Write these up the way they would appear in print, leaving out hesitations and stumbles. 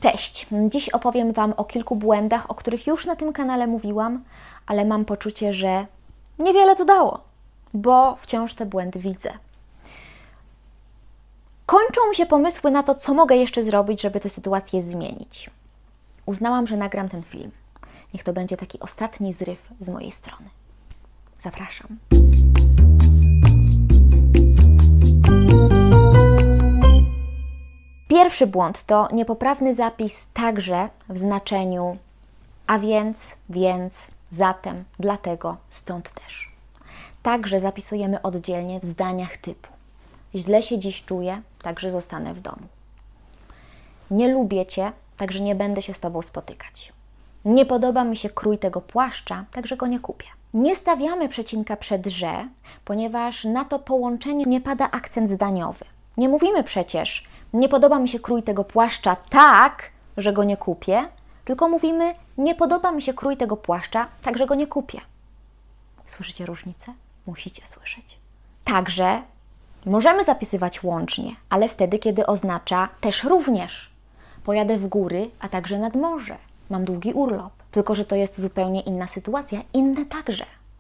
Cześć! Dziś opowiem Wam o kilku błędach, o których już na tym kanale mówiłam, ale mam poczucie, że niewiele to dało, bo wciąż te błędy widzę. Kończą mi się pomysły na to, co mogę jeszcze zrobić, żeby tę sytuację zmienić. Uznałam, że nagram ten film. Niech to będzie taki ostatni zryw z mojej strony. Zapraszam. Pierwszy błąd to niepoprawny zapis także w znaczeniu a więc, zatem, dlatego, stąd też. Także zapisujemy oddzielnie w zdaniach typu źle się dziś czuję, także zostanę w domu. Nie lubię Cię, także nie będę się z Tobą spotykać. Nie podoba mi się krój tego płaszcza, także go nie kupię. Nie stawiamy przecinka przed że, ponieważ na to połączenie nie pada akcent zdaniowy. Nie mówimy przecież nie podoba mi się krój tego płaszcza tak, że go nie kupię, tylko mówimy nie podoba mi się krój tego płaszcza, tak, że go nie kupię. Słyszycie różnicę? Musicie słyszeć. Także możemy zapisywać łącznie, ale wtedy, kiedy oznacza też również. Pojadę w góry, a także nad morze. Mam długi urlop. Tylko że to jest zupełnie inna sytuacja, inne także.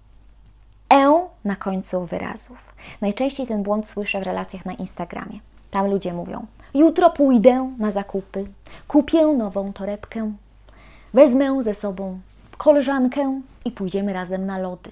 Na końcu wyrazów. Najczęściej ten błąd słyszę w relacjach na Instagramie. Tam ludzie mówią: jutro pójdę na zakupy, kupię nową torebkę, wezmę ze sobą koleżankę i pójdziemy razem na lody.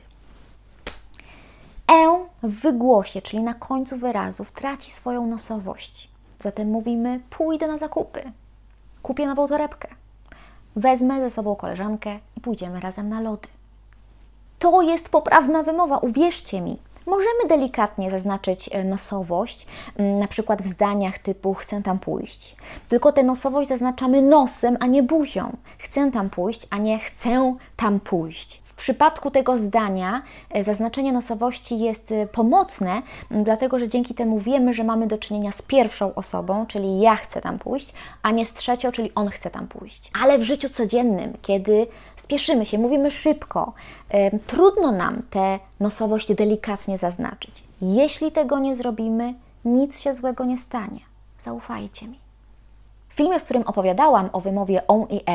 W wygłosie, czyli na końcu wyrazów, traci swoją nosowość. Zatem mówimy: pójdę na zakupy, kupię nową torebkę, wezmę ze sobą koleżankę i pójdziemy razem na lody. To jest poprawna wymowa, uwierzcie mi. Możemy delikatnie zaznaczyć nosowość, na przykład w zdaniach typu chcę tam pójść. Tylko tę nosowość zaznaczamy nosem, a nie buzią. Chcę tam pójść, a nie chcę tam pójść. W przypadku tego zdania zaznaczenie nosowości jest pomocne, dlatego że dzięki temu wiemy, że mamy do czynienia z pierwszą osobą, czyli ja chcę tam pójść, a nie z trzecią, czyli on chce tam pójść. Ale w życiu codziennym, kiedy spieszymy się, mówimy szybko, trudno nam tę nosowość delikatnie zaznaczyć. Jeśli tego nie zrobimy, nic się złego nie stanie. Zaufajcie mi. W filmie, w którym opowiadałam o wymowie on i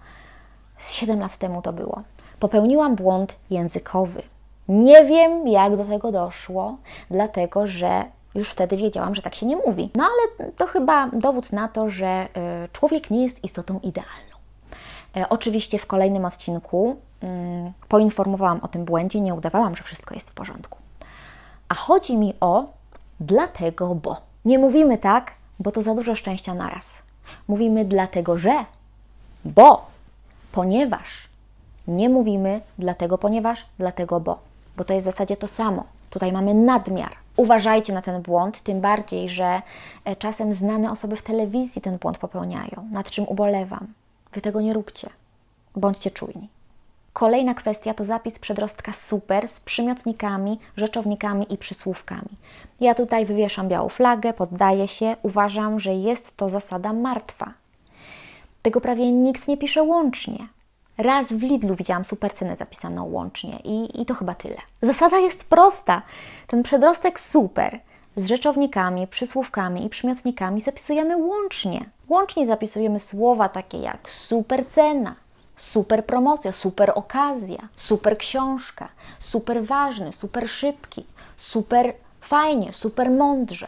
7 lat temu to było, popełniłam błąd językowy. Nie wiem, jak do tego doszło, dlatego że już wtedy wiedziałam, że tak się nie mówi. No ale to chyba dowód na to, że człowiek nie jest istotą idealną. Oczywiście w kolejnym odcinku poinformowałam o tym błędzie, nie udawałam, że wszystko jest w porządku. A chodzi mi o dlatego, bo. Nie mówimy tak, bo to za dużo szczęścia naraz. Mówimy dlatego, że, bo, ponieważ. Nie mówimy dlatego, ponieważ, dlatego, bo to jest w zasadzie to samo. Tutaj mamy nadmiar. Uważajcie na ten błąd, tym bardziej, że czasem znane osoby w telewizji ten błąd popełniają, nad czym ubolewam. Wy tego nie róbcie. Bądźcie czujni. Kolejna kwestia to zapis przedrostka super z przymiotnikami, rzeczownikami i przysłówkami. Ja tutaj wywieszam białą flagę, poddaję się, uważam, że jest to zasada martwa. Tego prawie nikt nie pisze łącznie. Raz w Lidlu widziałam super cenę zapisaną łącznie i to chyba tyle. Zasada jest prosta. Ten przedrostek super z rzeczownikami, przysłówkami i przymiotnikami zapisujemy łącznie. Łącznie zapisujemy słowa takie jak super cena, super promocja, super okazja, super książka, super ważny, super szybki, super fajnie, super mądrze.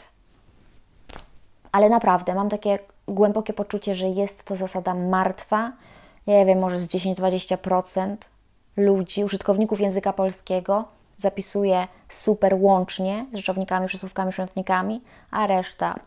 Ale naprawdę mam takie głębokie poczucie, że jest to zasada martwa. Nie wiem, może z 10-20% ludzi, użytkowników języka polskiego zapisuje super łącznie z rzeczownikami, przysłówkami, przymiotnikami, a reszta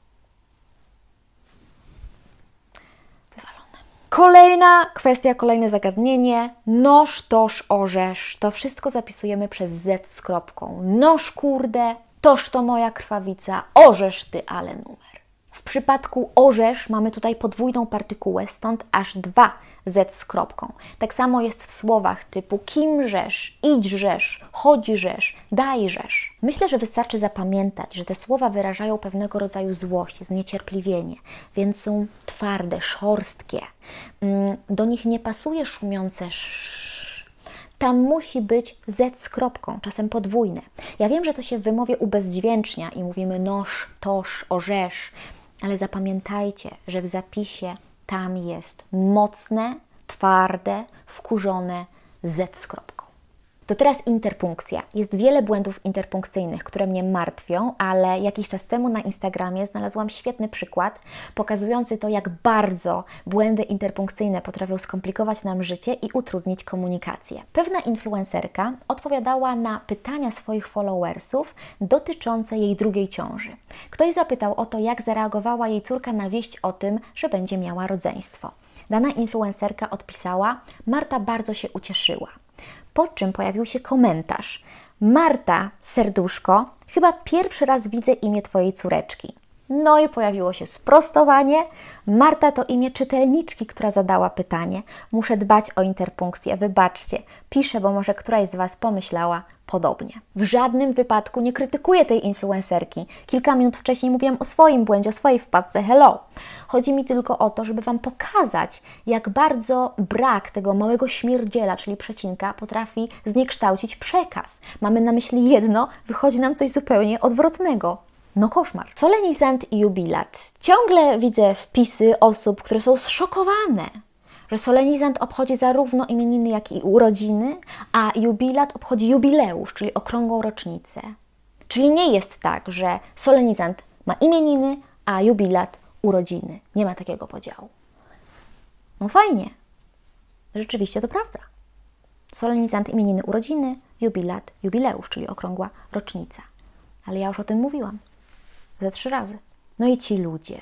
wywalone. Kolejna kwestia, kolejne zagadnienie. Noż, toż, orzesz. To wszystko zapisujemy przez z z kropką. Noż kurde, toż to moja krwawica, orzesz ty ale numer. W przypadku orzesz mamy tutaj podwójną partykułę, stąd aż 2 z z kropką. Tak samo jest w słowach typu kimżesz, idźżesz, chodźżesz, dajżesz. Myślę, że wystarczy zapamiętać, że te słowa wyrażają pewnego rodzaju złość, zniecierpliwienie, więc są twarde, szorstkie. Do nich nie pasuje szumiące sz. Tam musi być z z kropką, czasem podwójne. Ja wiem, że to się w wymowie ubezdźwięcznia i mówimy noż, toż, orzesz, ale zapamiętajcie, że w zapisie tam jest mocne, twarde, wkurzone Z z kropką. To teraz interpunkcja. Jest wiele błędów interpunkcyjnych, które mnie martwią, ale jakiś czas temu na Instagramie znalazłam świetny przykład pokazujący to, jak bardzo błędy interpunkcyjne potrafią skomplikować nam życie i utrudnić komunikację. Pewna influencerka odpowiadała na pytania swoich followersów dotyczące jej drugiej ciąży. Ktoś zapytał o to, jak zareagowała jej córka na wieść o tym, że będzie miała rodzeństwo. Dana influencerka odpisała: Marta bardzo się ucieszyła. Po czym pojawił się komentarz: Marta, serduszko, chyba pierwszy raz widzę imię Twojej córeczki. No i pojawiło się sprostowanie. Marta to imię czytelniczki, która zadała pytanie. Muszę dbać o interpunkcję, wybaczcie. Piszę, bo może któraś z Was pomyślała podobnie. W żadnym wypadku nie krytykuję tej influencerki. Kilka minut wcześniej mówiłam o swoim błędzie, o swojej wpadce. Hello! Chodzi mi tylko o to, żeby Wam pokazać, jak bardzo brak tego małego śmierdziela, czyli przecinka, potrafi zniekształcić przekaz. Mamy na myśli jedno, wychodzi nam coś zupełnie odwrotnego. No koszmar. Solenizant i jubilat. Ciągle widzę wpisy osób, które są zszokowane, że solenizant obchodzi zarówno imieniny, jak i urodziny, a jubilat obchodzi jubileusz, czyli okrągłą rocznicę. Czyli nie jest tak, że solenizant ma imieniny, a jubilat urodziny. Nie ma takiego podziału. No fajnie. Rzeczywiście to prawda. Solenizant, imieniny, urodziny, jubilat, jubileusz, czyli okrągła rocznica. Ale ja już o tym mówiłam. Ze 3 razy. No i ci ludzie.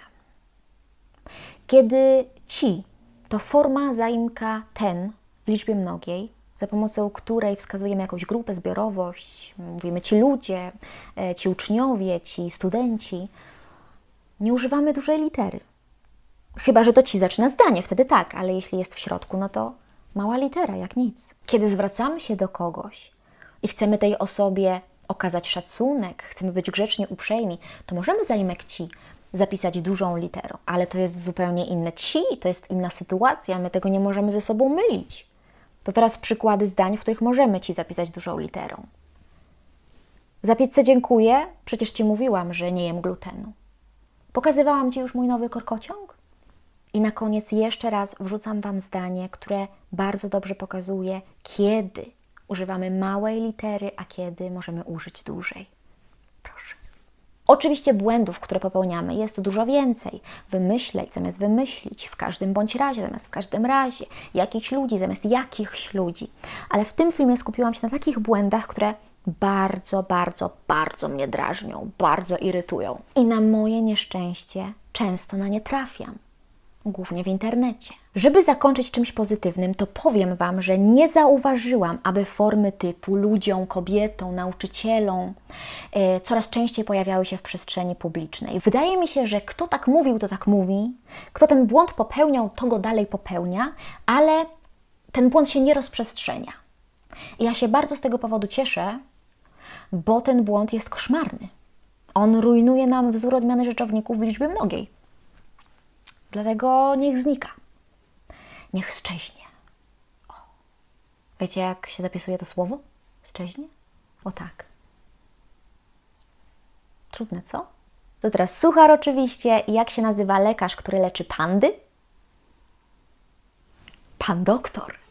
Kiedy ci to forma zaimka ten w liczbie mnogiej, za pomocą której wskazujemy jakąś grupę, zbiorowość, mówimy ci ludzie, ci uczniowie, ci studenci, nie używamy dużej litery. Chyba że to ci zaczyna zdanie, wtedy tak, ale jeśli jest w środku, no to mała litera, jak nic. Kiedy zwracamy się do kogoś i chcemy tej osobie okazać szacunek, chcemy być grzecznie uprzejmi, to możemy zaimek ci zapisać dużą literą, ale to jest zupełnie inne ci, to jest inna sytuacja, my tego nie możemy ze sobą mylić. To teraz przykłady zdań, w których możemy ci zapisać dużą literą. Za pizzę dziękuję, przecież ci mówiłam, że nie jem glutenu. Pokazywałam ci już mój nowy korkociąg? I na koniec jeszcze raz wrzucam Wam zdanie, które bardzo dobrze pokazuje, kiedy używamy małej litery, a kiedy możemy użyć dużej. Proszę. Oczywiście błędów, które popełniamy, jest dużo więcej. Wymyśleć zamiast wymyślić, w każdym bądź razie zamiast w każdym razie, jakichś ludzi zamiast jakichś ludzi. Ale w tym filmie skupiłam się na takich błędach, które bardzo mnie drażnią, bardzo irytują. I na moje nieszczęście często na nie trafiam. Głównie w internecie. Żeby zakończyć czymś pozytywnym, to powiem Wam, że nie zauważyłam, aby formy typu ludziom, kobietom, nauczycielom coraz częściej pojawiały się w przestrzeni publicznej. Wydaje mi się, że kto tak mówił, to tak mówi, kto ten błąd popełniał, to go dalej popełnia, ale ten błąd się nie rozprzestrzenia. I ja się bardzo z tego powodu cieszę, bo ten błąd jest koszmarny. On rujnuje nam wzór odmiany rzeczowników w liczbie mnogiej. Dlatego niech znika. Niech szczeźnie. O. Wiecie, jak się zapisuje to słowo? Szczeźnie? O tak. Trudne, co? To teraz suchar oczywiście. Jak się nazywa lekarz, który leczy pandy? Pan doktor.